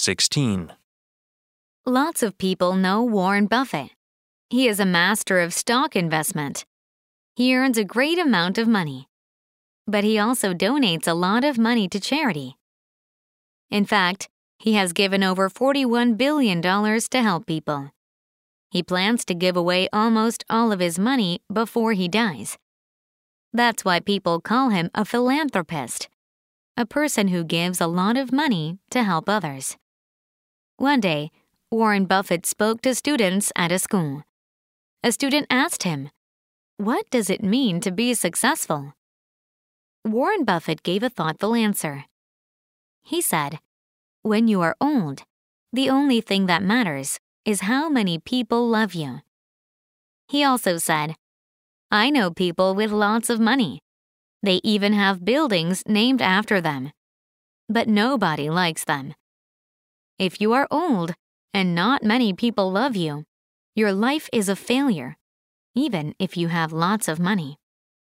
16. Lots of people know Warren Buffett. He is a master of stock investment. He earns a great amount of money. But he also donates a lot of money to charity. In fact, he has given over $41 billion to help people. He plans to give away almost all of his money before he dies. That's why people call him a philanthropist, a person who gives a lot of money to help others. One day, Warren Buffett spoke to students at a school. A student asked him, "What does it mean to be successful?" Warren Buffett gave a thoughtful answer. He said, "When you are old, the only thing that matters is how many people love you." He also said, "I know people with lots of money. They even have buildings named after them. But nobody likes them. If you are old and not many people love you, your life is a failure, even if you have lots of money."